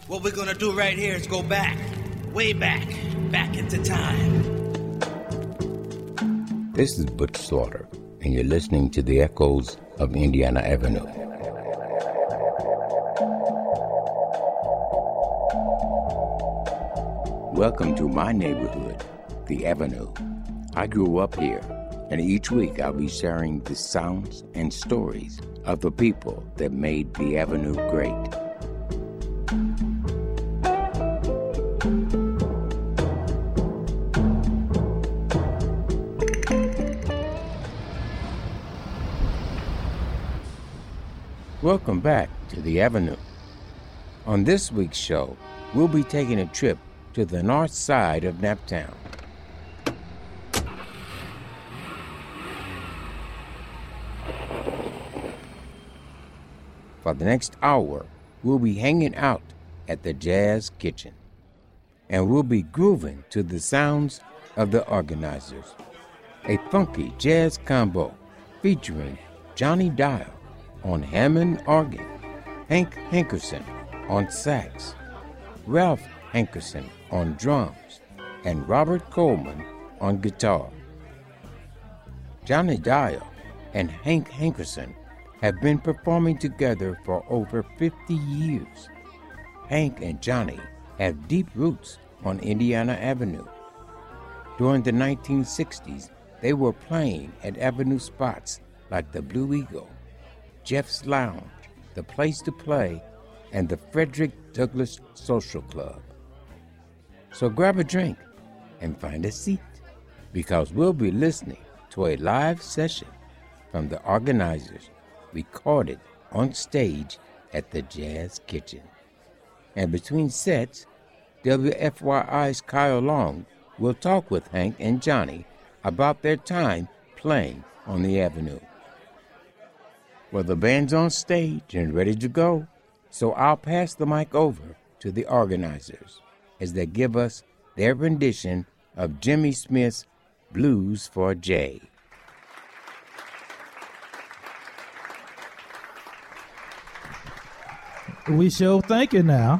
What we're gonna do right here is go back, way back into time. This is Butch Slaughter, and you're listening to the echoes of Indiana Avenue. Welcome to my neighborhood, the Avenue. I grew up here, and each week I'll be sharing the sounds and stories of the people that made the Avenue great. Welcome back to the Avenue. On this week's show, we'll be taking a trip to the north side of Naptown. For the next hour, we'll be hanging out at the Jazz Kitchen, and we'll be grooving to the sounds of the Organizers, a funky jazz combo featuring Johnny Dial on Hammond organ, Hank Hankerson on sax, Ralph Hankerson on drums, and Robert Coleman on guitar. Johnny Dial and Hank Hankerson have been performing together for over 50 years. Hank and Johnny have deep roots on Indiana Avenue. During the 1960s, they were playing at Avenue spots like the Blue Eagle, Jeff's Lounge, the Place to Play, and the Frederick Douglass Social Club. So grab a drink and find a seat, because we'll be listening to a live session from the Organizers recorded on stage at the Jazz Kitchen. And between sets, WFYI's Kyle Long will talk with Hank and Johnny about their time playing on the Avenue. Well, the band's on stage and ready to go, so I'll pass the mic over to the Organizers as they give us their rendition of Jimmy Smith's Blues for Jay. We sure thank you now.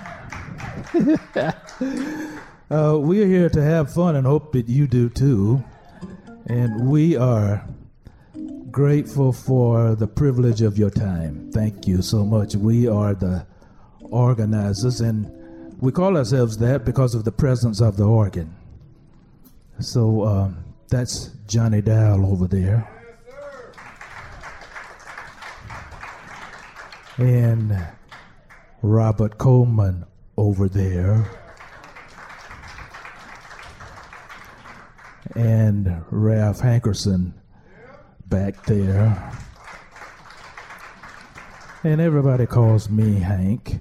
We're here to have fun and hope that you do too. And we are grateful for the privilege of your time. Thank you so much. We are the Organizers, and we call ourselves that because of the presence of the organ. So that's Johnny Dial over there. And Robert Coleman over there. And Ralph Hankerson back there. And everybody calls me Hank.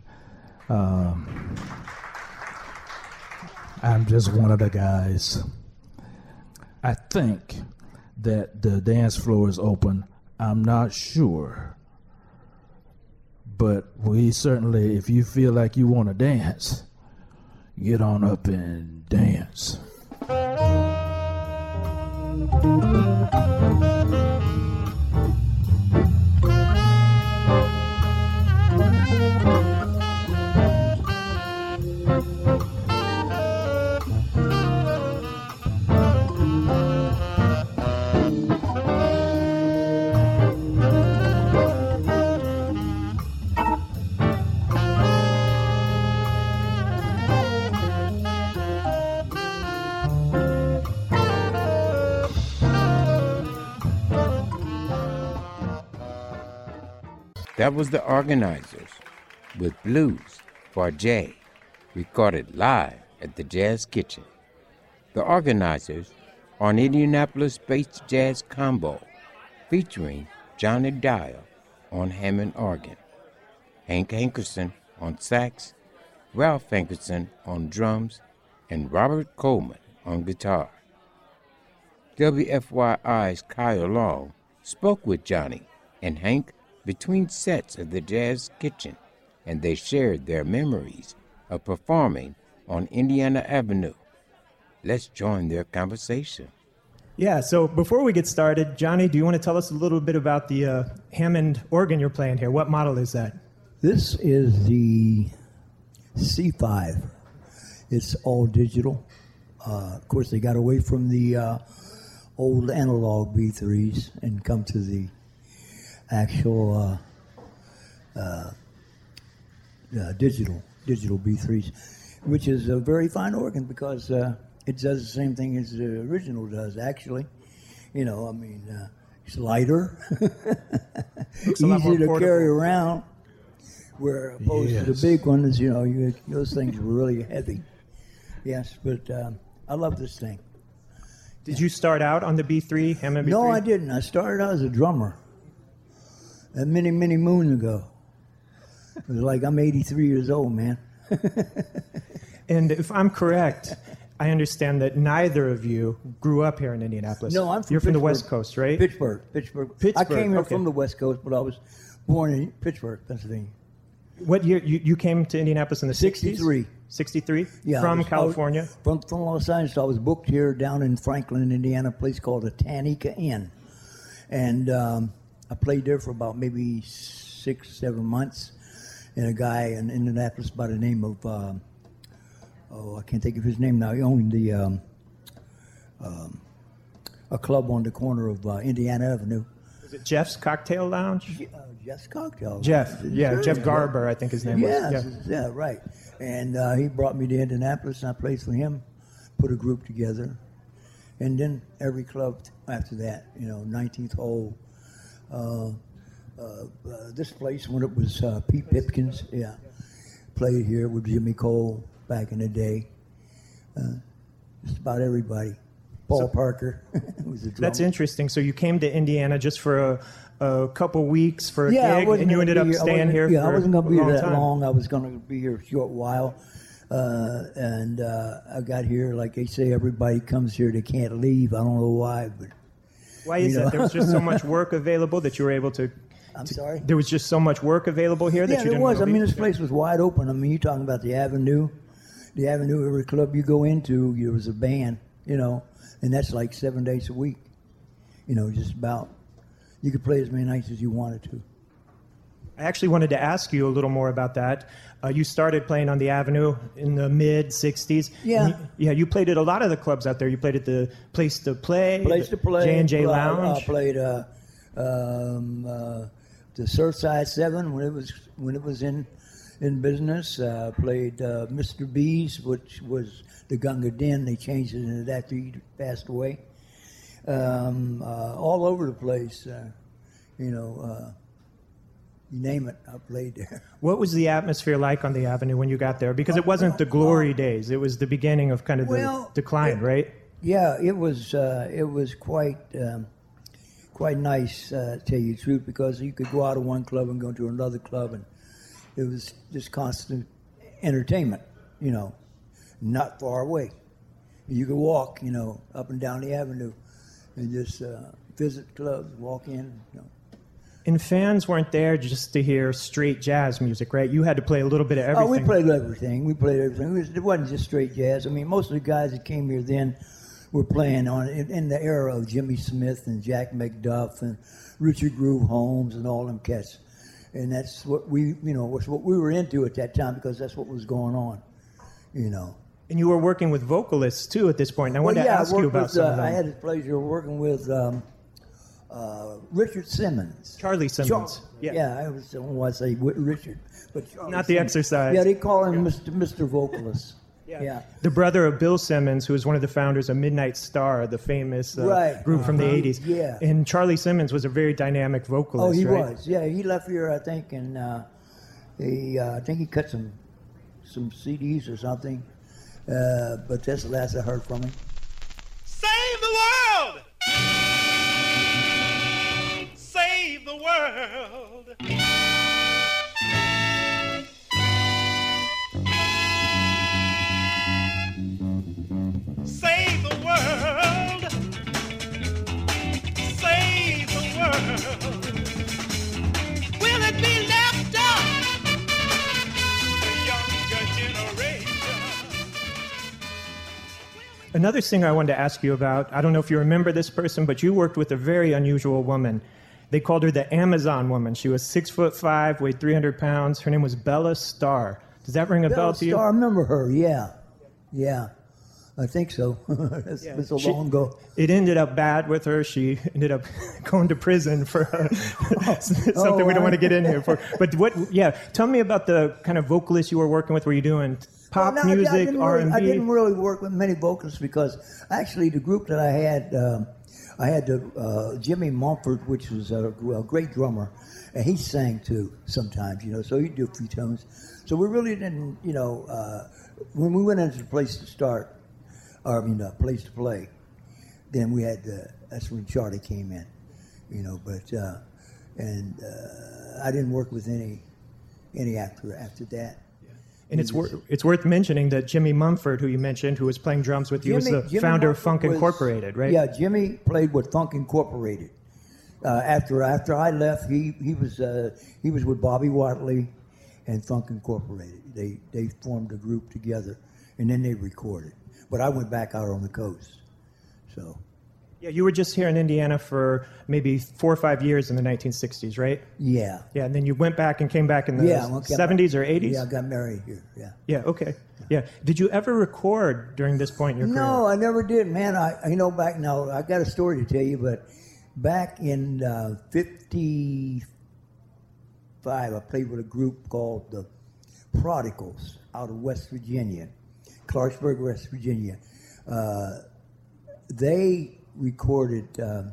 I'm just one of the guys. I think that the dance floor is open. I'm not sure. But we certainly, if you feel like you want to dance, get on up and dance. That was the Organizers with Blues for Jay, recorded live at the Jazz Kitchen. The Organizers are an Indianapolis-based jazz combo featuring Johnny Dial on Hammond organ, Hank Hankerson on sax, Ralph Hankerson on drums, and Robert Coleman on guitar. WFYI's Kyle Long spoke with Johnny and Hank between sets of the Jazz Kitchen, and they shared their memories of performing on Indiana Avenue. Let's join their conversation. Yeah, so before we get started, Johnny, do you want to tell us a little bit about the Hammond organ you're playing here? What model is that? This is the C5. It's all digital. Of course, they got away from the old analog B3s and come to the actual digital B3s, which is a very fine organ because it does the same thing as the original does, actually. You know, I mean, it's lighter, easier to carry around, where opposed to the big ones, you know, those things were really heavy. Yes, but I love this thing. Did you start out on the B3, Hammond B3? No, I didn't. I started out as a drummer many, many moons ago. It was like I'm 83 years old, man. And if I'm correct, I understand that neither of you grew up here in Indianapolis. No, I'm from You're from the Pittsburgh. West Coast, right? Pittsburgh. I came here from the West Coast, but I was born in Pittsburgh, Pennsylvania. What year? You came to Indianapolis in the 60s? 63. 63? Yeah. From California? From Los Angeles. I was booked here down in Franklin, Indiana, a place called the Tanika Inn. And I played there for about maybe 6-7 months. And a guy in Indianapolis by the name of, I can't think of his name now. He owned the a club on the corner of Indiana Avenue. Is it Jeff's Cocktail Lounge? Jeff's Cocktail. Jeff, yeah, Sure. Jeff Garber, I think his name was. Yeah, right. And he brought me to Indianapolis, and I played for him, put a group together. And then every club after that, you know, 19th Hole, this place when it was Pete Pipkins, played here with Jimmy Cole back in the day. Just about everybody. Paul Parker was a drummer. That's interesting. So you came to Indiana just for a couple weeks for a gig, and you ended up staying here for I wasn't going to be a here long that time. long. I was going to be here a short while. And I got here, like they say, everybody comes here, they can't leave. I don't know why, but... Why is that? There was just so much work available that you were able to... I'm sorry? There was just so much work available here that you Yeah, didn't there was. I wanna mean, leave? this place was wide open. I mean, you're talking about the Avenue. The Avenue, every club you go into, there was a band, you know, and that's like 7 days a week. You know, just about. You could play as many nights as you wanted to. I actually wanted to ask you a little more about that. You started playing on the Avenue in the mid-'60s. Yeah. You played at a lot of the clubs out there. You played at the Place to Play, I J&J Lounge. played the Surfside 7 when it was in business. Played Mr. B's, which was the Gunga Den. They changed it into that after he passed away. All over the place, you name it, I played there. What was the atmosphere like on the Avenue when you got there? Because it wasn't the glory days. It was the beginning of kind of the decline, right? Yeah, it was quite nice, to tell you the truth, because you could go out of one club and go to another club, and it was just constant entertainment, you know, not far away. You could walk, you know, up and down the avenue and just visit clubs, walk in, you know. And fans weren't there just to hear straight jazz music, right? You had to play a little bit of everything. Oh, we played everything. It wasn't just straight jazz. I mean, most of the guys that came here then were playing in the era of Jimmy Smith and Jack McDuff and Richard Groove Holmes and all them cats. And that's what was what we were into at that time, because that's what was going on, you know. And you were working with vocalists, too, at this point. And I wanted to ask you about some of them. I had the pleasure of working with Richard Simmons. Charlie Simmons. I don't want to say Richard, but Charlie Not the Simmons. exercise. Yeah, they call him Mr. Vocalist. Yeah. The brother of Bill Simmons, who was one of the founders of Midnight Star, the famous group from the 80s. Yeah. And Charlie Simmons was a very dynamic vocalist, Oh, he right? was. Yeah, he left here, I think, and I think he cut some CDs or something. But that's the last I heard from him. Save the world! Save the world! Save the world! Save the world! Will it be left up to younger generation? Another singer I wanted to ask you about, I don't know if you remember this person, but you worked with a very unusual woman. They called her the Amazon Woman. She was 6'5", weighed 300 pounds. Her name was Bella Starr. Does that ring a bell to you? I remember her, yeah. I think so. It was so long ago. It ended up bad with her. She ended up going to prison for something we don't want to get in here for. But tell me about the kind of vocalists you were working with. Were you doing pop music, R&B? I didn't really work with many vocalists because actually the group that I had Jimmy Mumford, which was a great drummer, and he sang too sometimes, so he'd do a few tunes. So we really didn't, when we went into the place to start, place to play, then we had that's when Charlie came in, but I didn't work with any after that. And it's worth mentioning that Jimmy Mumford, who you mentioned, who was playing drums with you, was the founder of Funk Incorporated, right? Yeah, Jimmy played with Funk Incorporated. After I left, he was with Bobby Watley and Funk Incorporated. They formed a group together, and then they recorded. But I went back out on the coast, so. Yeah, you were just here in Indiana for maybe 4 or 5 years in the 1960s, right? Yeah. Yeah, and then you went back and came back in the 70s or 80s? Yeah, I got married here, yeah. Yeah, okay. Yeah. Did you ever record during this point in your career? No, I never did, man. I back now, I got a story to tell you, but back in 55, I played with a group called the Prodigals out of West Virginia, Clarksburg, West Virginia. They recorded a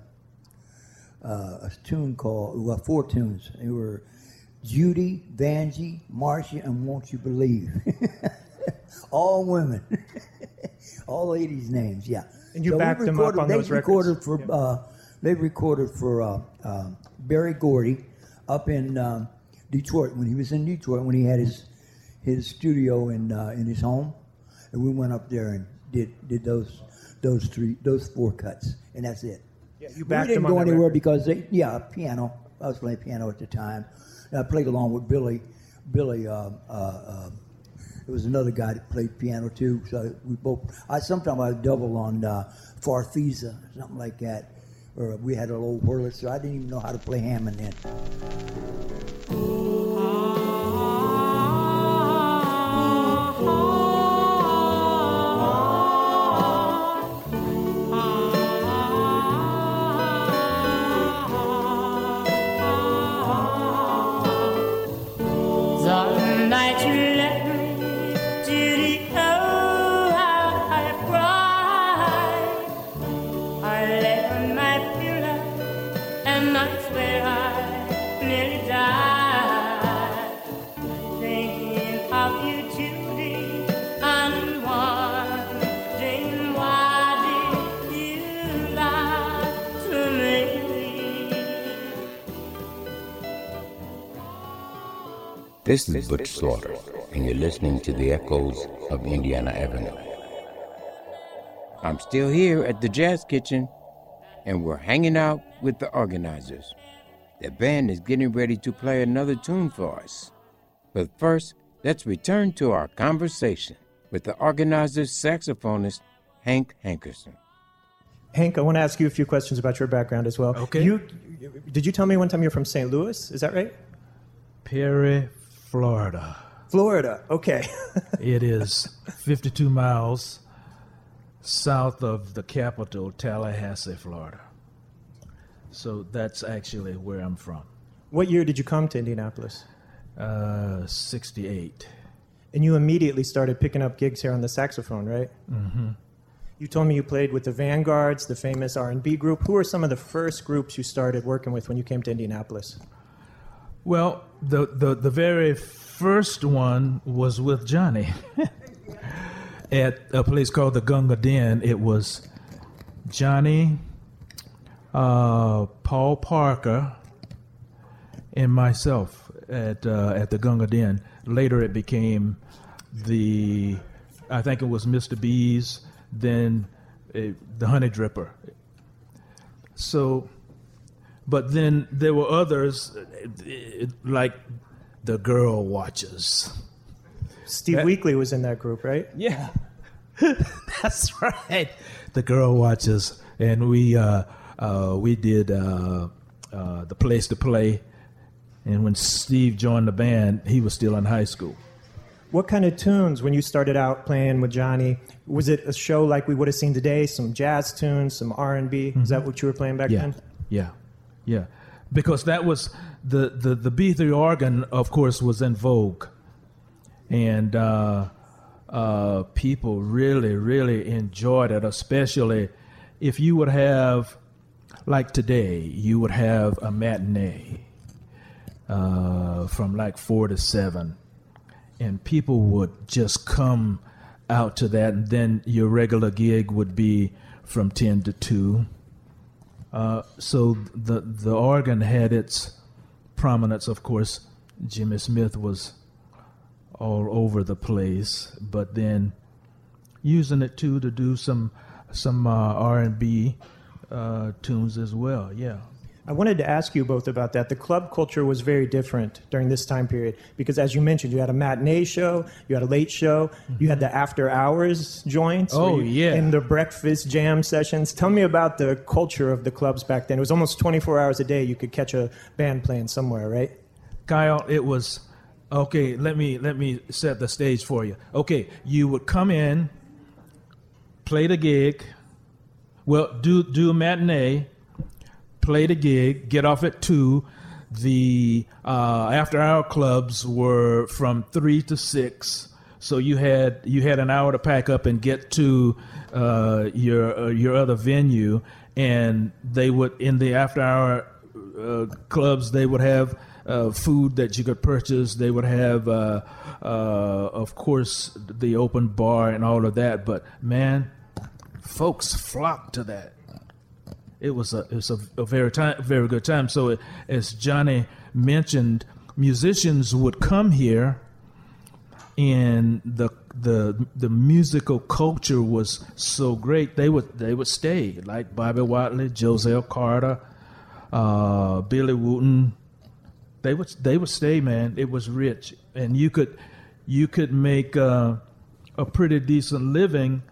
tune called, 4 tunes. They were Judy, Vanjie, Marcia, and Won't You Believe. All women. All ladies' names, yeah. And you backed them up on those records? They recorded for Berry Gordy up in Detroit, when he was in Detroit, when he had his studio in his home. And we went up there and did those 4 cuts, and that's it. Yeah, you backed we didn't them go on anywhere record. because piano. I was playing piano at the time. And I played along with Billy. There was another guy that played piano too. So we both. Sometimes I double on Farfisa, something like that. Or we had a little Wurlitzer. I didn't even know how to play Hammond then. This is Butch Slaughter, and you're listening to the echoes of Indiana Avenue. I'm still here at the Jazz Kitchen, and we're hanging out with the organizers. The band is getting ready to play another tune for us. But first, let's return to our conversation with the organizer's saxophonist, Hank Hankerson. Hank, I want to ask you a few questions about your background as well. Okay. Did you tell me one time you're from St. Louis? Is that right? Perry, Florida. Florida, okay. It is 52 miles south of the capital, Tallahassee, Florida. So that's actually where I'm from. What year did you come to Indianapolis? 68. And you immediately started picking up gigs here on the saxophone, right? Mm-hmm. You told me you played with the Vanguards, the famous R&B group. Who were some of the first groups you started working with when you came to Indianapolis? Well, the very first one was with Johnny at a place called the Gunga Den. It was Johnny, Paul Parker, and myself at the Gunga Den. Later, it became I think it was Mr. B's, then the Honey Dripper. So. But then there were others, like the Girl Watchers. Steve Weekly was in that group, right? Yeah, that's right. The Girl Watchers, and we did the Place to Play. And when Steve joined the band, he was still in high school. What kind of tunes, when you started out playing with Johnny, was it a show like we would have seen today, some jazz tunes, some R&B? Is that what you were playing back then? Yeah. Because that was, the B3 organ, of course, was in vogue. And people really, really enjoyed it, especially if you would have, like today, you would have a matinee from like 4 to 7. And people would just come out to that, and then your regular gig would be from 10 to 2. So the organ had its prominence. Of course, Jimmy Smith was all over the place, but then using it too to do some R&B tunes as well. Yeah. I wanted to ask you both about that. The club culture was very different during this time period because, as you mentioned, you had a matinee show, you had a late show, you had the after-hours joints. And the breakfast jam sessions. Tell me about the culture of the clubs back then. It was almost 24 hours a day. You could catch a band playing somewhere, right? Kyle, it was, okay, let me set the stage for you. Okay, you would come in, play the gig, do a matinee, play the gig, get off at 2. The after-hour clubs were from 3 to 6, so you had an hour to pack up and get to your other venue. And they would, in the after-hour clubs, they would have food that you could purchase. They would have, of course, the open bar and all of that. But man, folks flocked to that. It was a very good time. So as Johnny mentioned, musicians would come here, and the musical culture was so great. They would stay, like Bobby Watley, Joselle Carter, Billy Wooten. They would stay, man. It was rich, and you could make a pretty decent living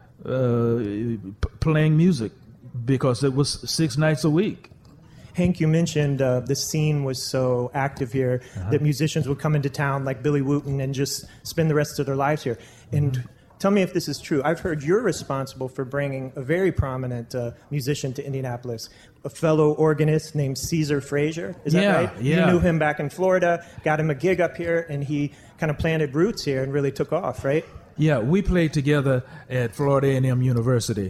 playing music, because it was 6 nights a week. Hank, you mentioned the scene was so active here that musicians would come into town like Billy Wooten and just spend the rest of their lives here. And tell me if this is true. I've heard you're responsible for bringing a very prominent musician to Indianapolis, a fellow organist named Caesar Frazier. Is that right? Yeah. You knew him back in Florida, got him a gig up here, and he kind of planted roots here and really took off, right? Yeah, we played together at Florida A&M University.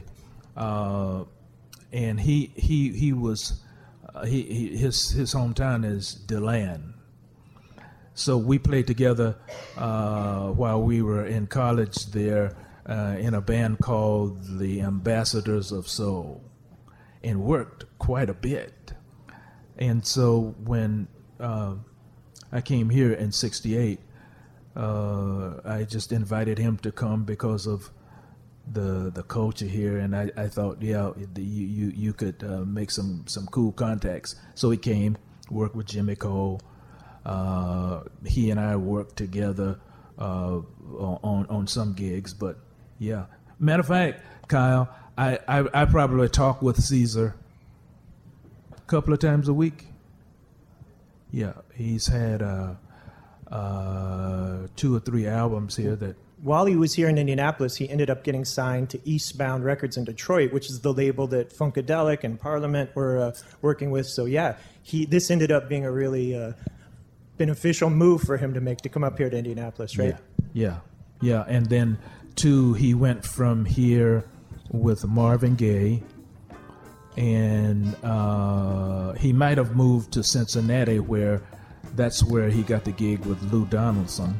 And he was his hometown is DeLand, so we played together while we were in college there in a band called the Ambassadors of Soul, and worked quite a bit. And so when I came here in '68, I just invited him to come because of the culture here, and I thought, you could make some cool contacts. So he came, worked with Jimmy Cole. He and I worked together on some gigs, but yeah. Matter of fact, Kyle, I probably talk with Caesar a couple of times a week. Yeah, he's had 2 or 3 albums here that. While he was here in Indianapolis, he ended up getting signed to Eastbound Records in Detroit, which is the label that Funkadelic and Parliament were working with. So, this ended up being a really beneficial move for him to come up here to Indianapolis, right? Yeah. And then, too, he went from here with Marvin Gaye, and he might have moved to Cincinnati, that's where he got the gig with Lou Donaldson.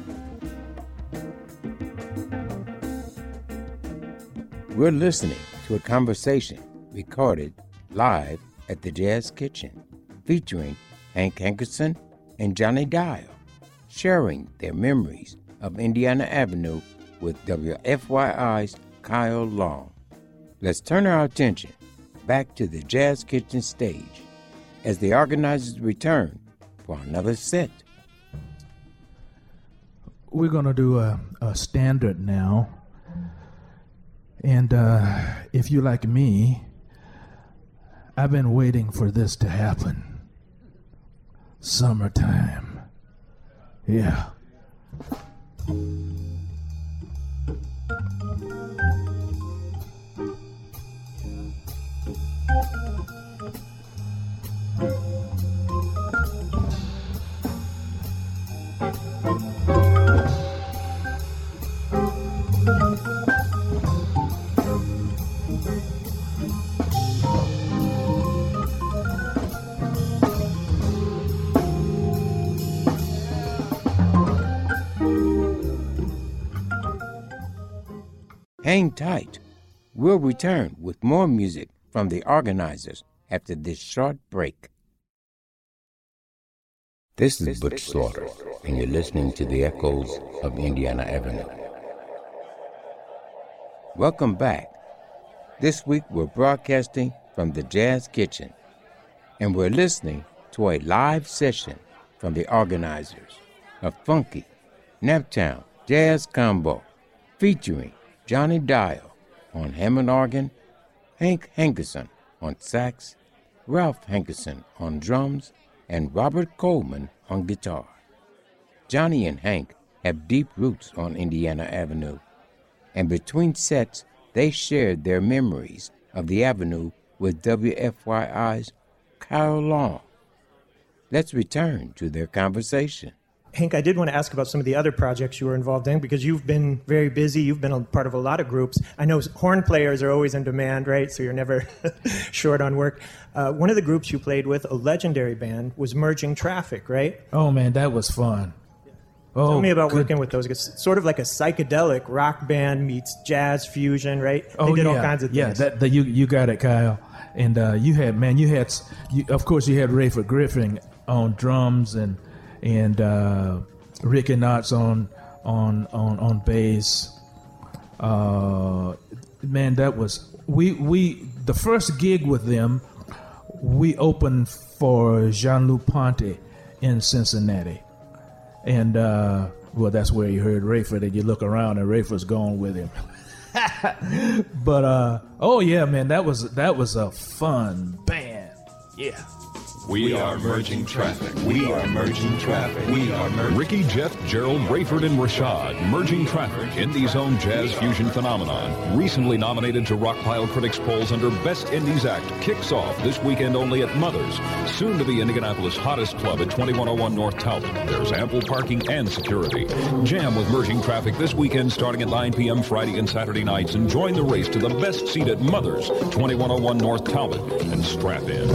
We're listening to a conversation recorded live at the Jazz Kitchen, featuring Hank Hankerson and Johnny Dial, sharing their memories of Indiana Avenue with WFYI's Kyle Long. Let's turn our attention back to the Jazz Kitchen stage as the organizers return for another set. We're going to do a standard now. And if you're like me, I've been waiting for this to happen. Summertime. Yeah. Hang tight. We'll return with more music from the organizers after this short break. This is Butch Slaughter, and you're listening to the echoes of Indiana Avenue. Welcome back. This week we're broadcasting from the Jazz Kitchen, and we're listening to a live session from the organizers of Funky Naptown Jazz Combo, featuring Johnny Dial on Hammond organ, Hank Hankerson on sax, Ralph Hankerson on drums, and Robert Coleman on guitar. Johnny and Hank have deep roots on Indiana Avenue, and between sets, they shared their memories of the Avenue with WFYI's Kyle Long. Let's return to their conversation. Hank, I did want to ask about some of the other projects you were involved in, because you've been very busy. You've been a part of a lot of groups. I know horn players are always in demand, right? So you're never short on work. One of the groups you played with, a legendary band, was Merging Traffic, right? Oh, man, that was fun. Oh, Tell me about working with those. It's sort of like a psychedelic rock band meets jazz fusion, right? They did all kinds of things. Yeah, you got it, Kyle. And you had of course you had Rayford Griffin on drums and Ricky Knotts on bass. Man, that was we the first gig with them. We opened for Jean-Luc Ponty in Cincinnati. And, well, that's where you heard Rayford, and you look around, and Rayford's gone with him. But, oh, yeah, man, that was a fun band. Yeah. We are merging traffic. We are merging traffic. We are merging. Ricky, Jeff, Gerald, Rayford, and Rashad. Merging Traffic, Indie's own jazz fusion phenomenon. Recently nominated to Rockpile Critics polls under Best Indies Act. Kicks off this weekend only at Mother's. Soon to be Indianapolis' hottest club at 2101 North Talbot. There's ample parking and security. Jam with Merging Traffic this weekend starting at 9 p.m. Friday and Saturday nights, and join the race to the best seat at Mother's, 2101 North Talbot, and strap in.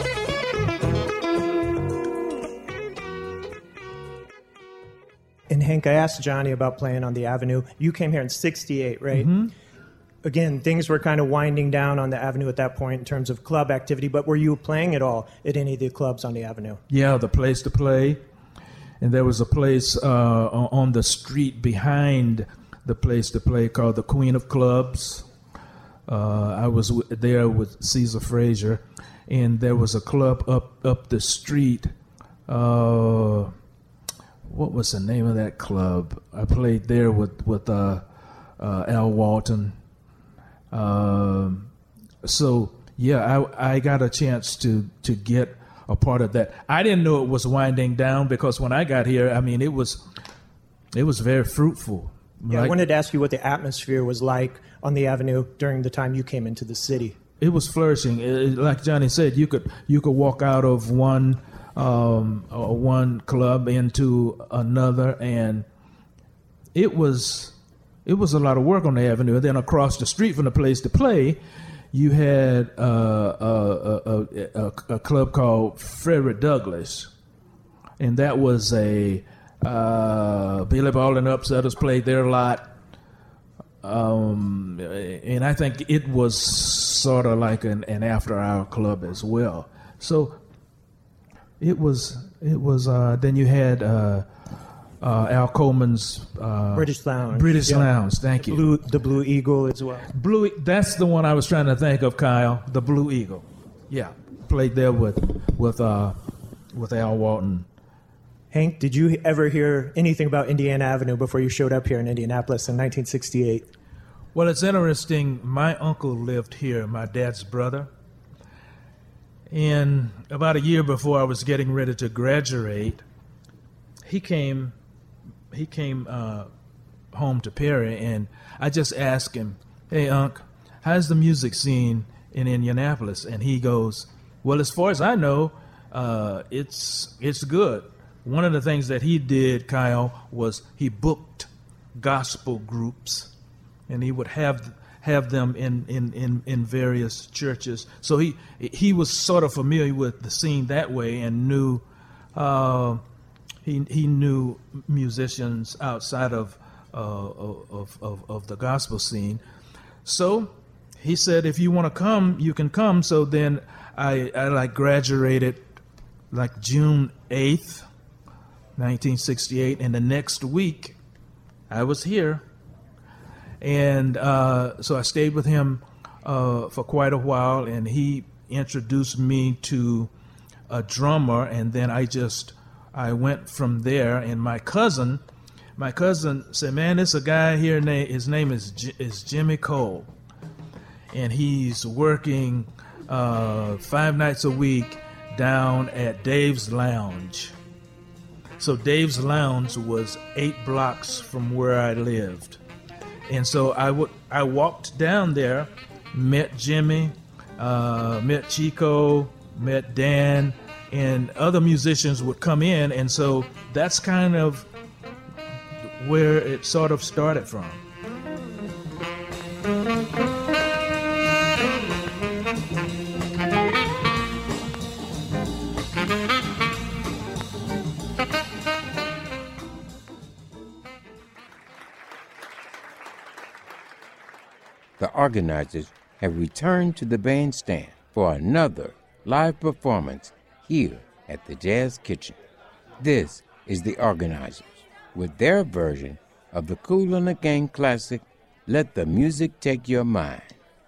And Hank, I asked Johnny about playing on the Avenue. You came here in '68, right? Mm-hmm. Again, things were kind of winding down on the Avenue at that point in terms of club activity, but were you playing at all at any of the clubs on the Avenue? Yeah, the place to play. And there was a place on the street behind the place to play called the Queen of Clubs. I was there with Caesar Frazier, and there was a club up the street. What was the name of that club? I played there with Al Walton. So yeah, I got a chance to get a part of that. I didn't know it was winding down, because when I got here, I mean, it was very fruitful. Yeah, I wanted to ask you what the atmosphere was like on the Avenue during the time you came into the city. It was flourishing. Like Johnny said, you could walk out of one club into another, and it was a lot of work on the Avenue. And then across the street from the place to play, you had a club called Frederick Douglass, and that was a Billy Ball and Upsetters played there a lot. And I think it was sort of like an after-hour club as well. So it was. Then you had Al Coleman's British Lounge. British Lounge. Thank you. The Blue Eagle as well. That's the one I was trying to think of, Kyle. The Blue Eagle. Yeah, played there with Al Walton. Hank, did you ever hear anything about Indiana Avenue before you showed up here in Indianapolis in 1968? Well, it's interesting. My uncle lived here, my dad's brother. And about a year before I was getting ready to graduate, he came home to Perry, and I just asked him, "Hey, Unc, how's the music scene in Indianapolis?" And he goes, "Well, as far as I know, it's good." One of the things that he did, Kyle, was he booked gospel groups, and he would have them in various churches. So he was sort of familiar with the scene that way, and knew he knew musicians outside of the gospel scene. So he said, if you want to come, you can come. So then I graduated June 8th, 1968, and the next week I was here. And so I stayed with him for quite a while, and he introduced me to a drummer, and then I went from there. And my cousin said, man, there's a guy here, his name is Jimmy Cole, and he's working 5 nights a week down at Dave's Lounge. So Dave's Lounge was 8 blocks from where I lived. And so I walked down there, met Jimmy, met Chico, met Dan, and other musicians would come in. And so that's kind of where it sort of started from. The organizers have returned to the bandstand for another live performance here at the Jazz Kitchen. This is the organizers with their version of the Kool and the Gang classic, Let the Music Take Your Mind.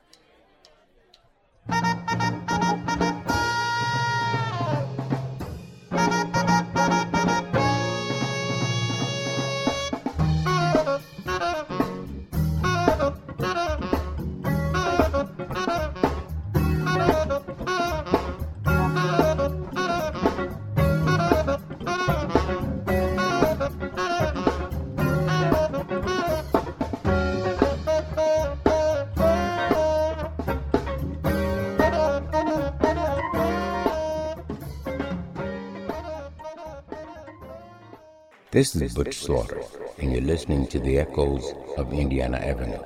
This is Butch Slaughter, and you're listening to the echoes of Indiana Avenue.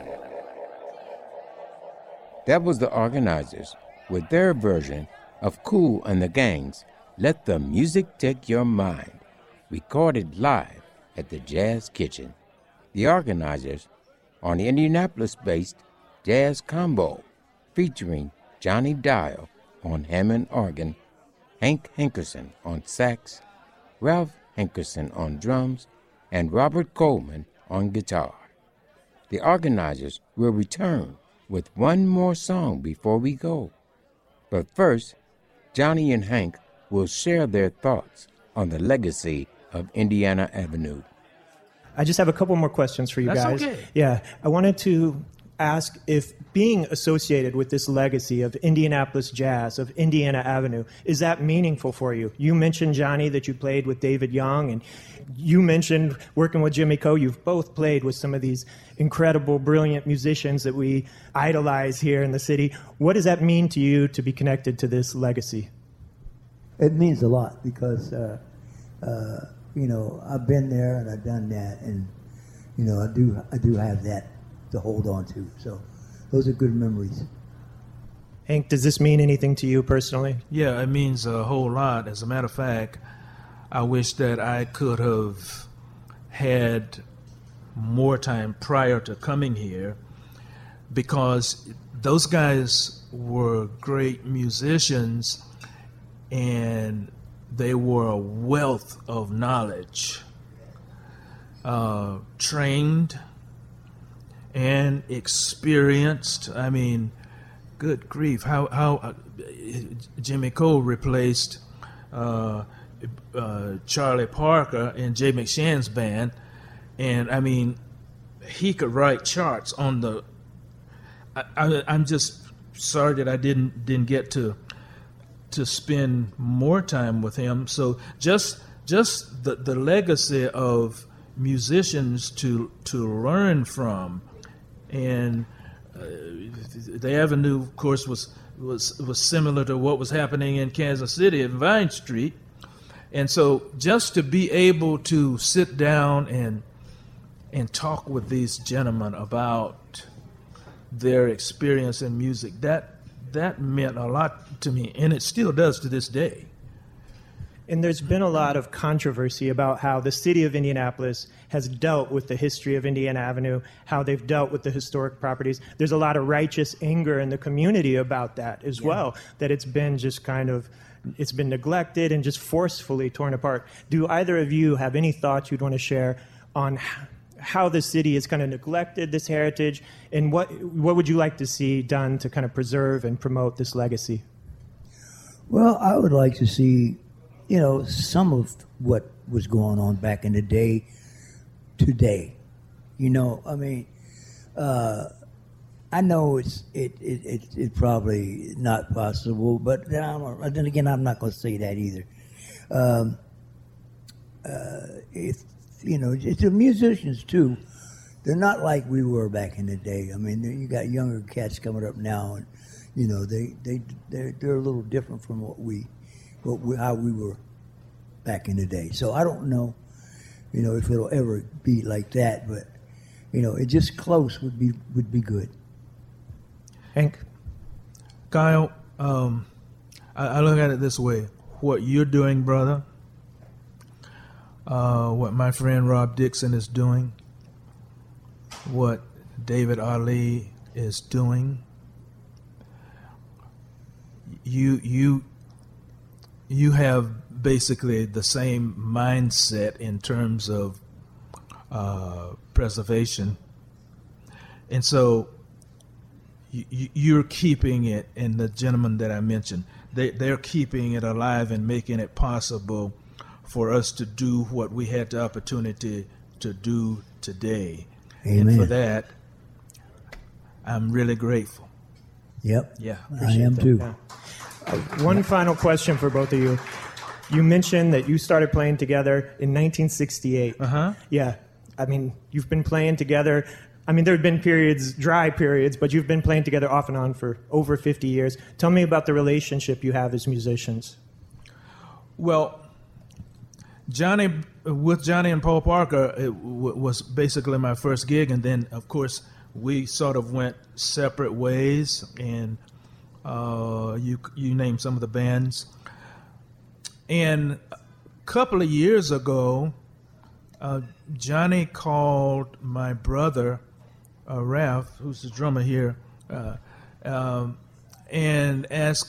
That was the organizers with their version of Kool and the Gang's Let the Music Take Your Mind, recorded live at the Jazz Kitchen. The organizers on the Indianapolis-based Jazz Combo, featuring Johnny Dial on Hammond organ, Hank Hankerson on sax, Ralph Hankerson on drums, and Robert Coleman on guitar. The organizers will return with one more song before we go. But first, Johnny and Hank will share their thoughts on the legacy of Indiana Avenue. I just have a couple more questions for you guys. Okay. Yeah, I wanted to ask if being associated with this legacy of Indianapolis jazz, of Indiana Avenue, is that meaningful for you? You mentioned, Johnny, that you played with David Young, and you mentioned working with Jimmy Coe. You've both played with some of these incredible, brilliant musicians that we idolize here in the city. What does that mean to you to be connected to this legacy? It means a lot because, I've been there and I've done that, and, I do have that to hold on to. So those are good memories. Hank, does this mean anything to you personally? Yeah, it means a whole lot. As a matter of fact, I wish that I could have had more time prior to coming here, because those guys were great musicians and they were a wealth of knowledge, trained and experienced. I mean, good grief, how Jimmy Coe replaced Charlie Parker in Jay McShann's band, and I mean, he could write charts on the. I'm just sorry that I didn't get to spend more time with him. So just the legacy of musicians to learn from. And the Avenue, of course, was similar to what was happening in Kansas City at Vine Street. And so just to be able to sit down and talk with these gentlemen about their experience in music, that meant a lot to me, and it still does to this day. And there's been a lot of controversy about how the city of Indianapolis has dealt with the history of Indiana Avenue, how they've dealt with the historic properties. There's a lot of righteous anger in the community about that as well, that it's been just kind of, it's been neglected and just forcefully torn apart. Do either of you have any thoughts you'd want to share on how the city has kind of neglected this heritage, and what would you like to see done to kind of preserve and promote this legacy? Well, I would like to see, some of what was going on back in the day today. I know it's probably not possible, but then again, I'm not going to say that either. It's the musicians too. They're not like we were back in the day. I mean, you got younger cats coming up now, and they're a little different from how we were back in the day. So I don't know, if it'll ever be like that, but it just close would be good. Hank? Kyle, I look at it this way. What you're doing, brother, what my friend Rob Dixon is doing, what David Ali is doing, you have basically the same mindset in terms of preservation. And so you're keeping it, and the gentleman that I mentioned, they're keeping it alive and making it possible for us to do what we had the opportunity to do today. Amen. And for that, I'm really grateful. Yep. Yeah. I am too. Yeah. One final question for both of you. You mentioned that you started playing together in 1968. Uh-huh. Yeah. I mean, you've been playing together. I mean, there have been dry periods, but you've been playing together off and on for over 50 years. Tell me about the relationship you have as musicians. Well, Johnny and Paul Parker, it was basically my first gig, and then, of course, we sort of went separate ways, and you named some of the bands. And a couple of years ago, Johnny called my brother, Ralph, who's the drummer here, and asked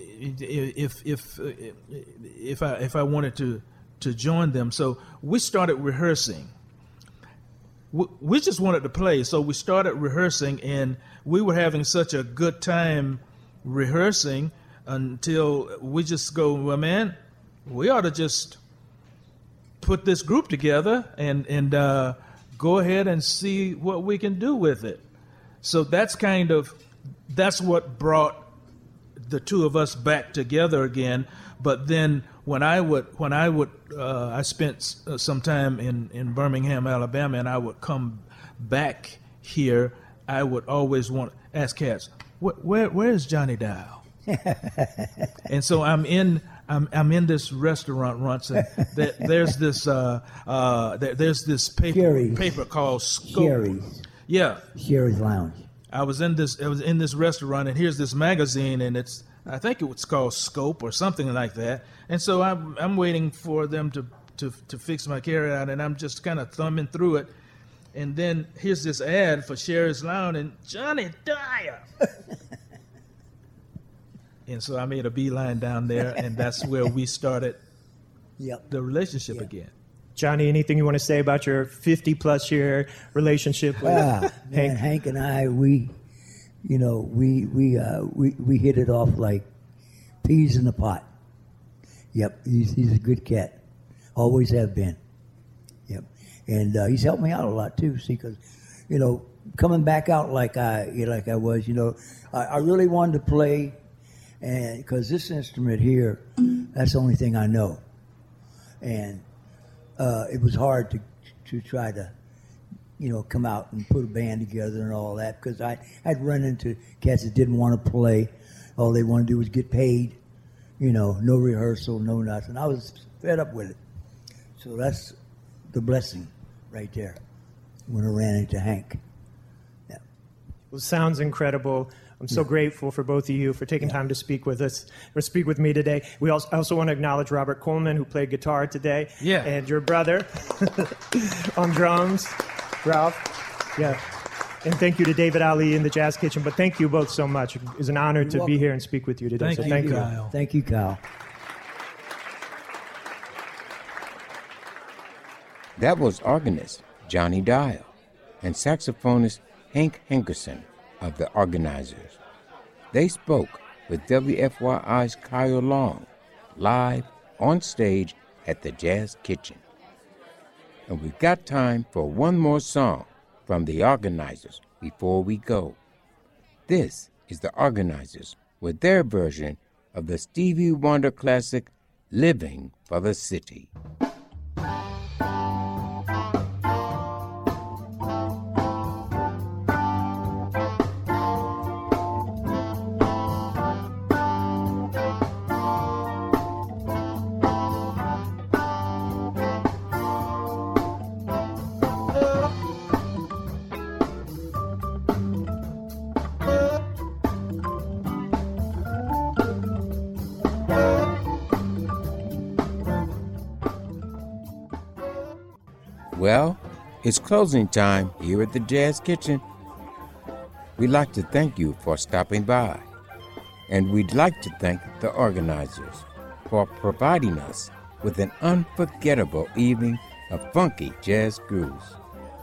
if I wanted to join them. So we started rehearsing. We just wanted to play, so we started rehearsing, and we were having such a good time rehearsing until we just go, well, man, we ought to just put this group together and go ahead and see what we can do with it. So that's what brought the two of us back together again. But then I spent some time in Birmingham, Alabama, and I would come back here. I would always want to ask cats, where is Johnny Dial? And so I'm in this restaurant once, and there's this paper called Scope. Sherry's. Yeah, Sherry's Lounge. I was in this restaurant, and here's this magazine, and I think it was called Scope or something like that. And so I'm waiting for them to fix my carry out, and I'm just kind of thumbing through it. And then here's this ad for Sherry's Lounge and Johnny Dyer. And so I made a beeline down there, and that's where we started the relationship again. Johnny, anything you want to say about your 50-plus year relationship with Hank? Man, Hank and I, we hit it off like peas in a pot. Yep, he's a good cat. Always have been. Yep, and he's helped me out a lot too. See, because coming back out like I was, I really wanted to play, and because this instrument here, that's the only thing I know, and it was hard to try to come out and put a band together and all that, because I'd run into cats that didn't want to play. All they wanted to do was get paid, no rehearsal, no nothing. I was fed up with it. So that's the blessing right there when I ran into Hank. Yeah. Well, sounds incredible. I'm so grateful for both of you for taking time to speak with us, or speak with me today. We also want to acknowledge Robert Coleman, who played guitar today, and your brother on drums, Ralph. Yeah. And thank you to David Ali in the Jazz Kitchen. But thank you both so much. It's an honor to be here and speak with you today. Thank you, Kyle. Thank you, Kyle. That was organist Johnny Dial and saxophonist Hank Hankerson of the Organizers. They spoke with WFYI's Kyle Long live on stage at the Jazz Kitchen. And we've got time for one more song from the Organizers before we go. This is the Organizers with their version of the Stevie Wonder classic, Living for the City. Well, it's closing time here at the Jazz Kitchen. We'd like to thank you for stopping by, and we'd like to thank the organizers for providing us with an unforgettable evening of funky jazz grooves.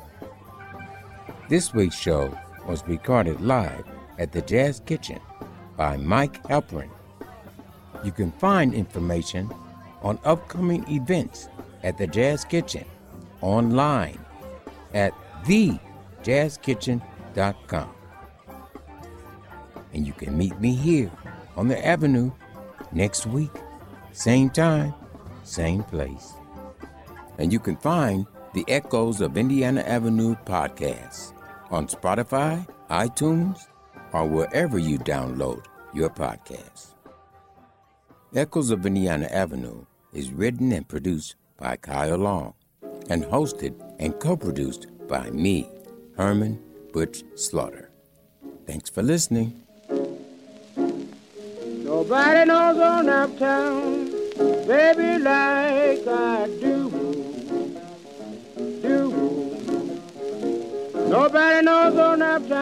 This week's show was recorded live at the Jazz Kitchen by Mike Halperin. You can find information on upcoming events at the Jazz Kitchen online at thejazzkitchen.com. And you can meet me here on the Avenue next week, same time, same place. And you can find the Echoes of Indiana Avenue podcasts on Spotify, iTunes, or wherever you download your podcasts. Echoes of Indiana Avenue is written and produced by Kyle Long and hosted and co-produced by me, Herman Butch Slaughter. Thanks for listening. Nobody knows on uptown, baby, like I do. Nobody knows on uptown.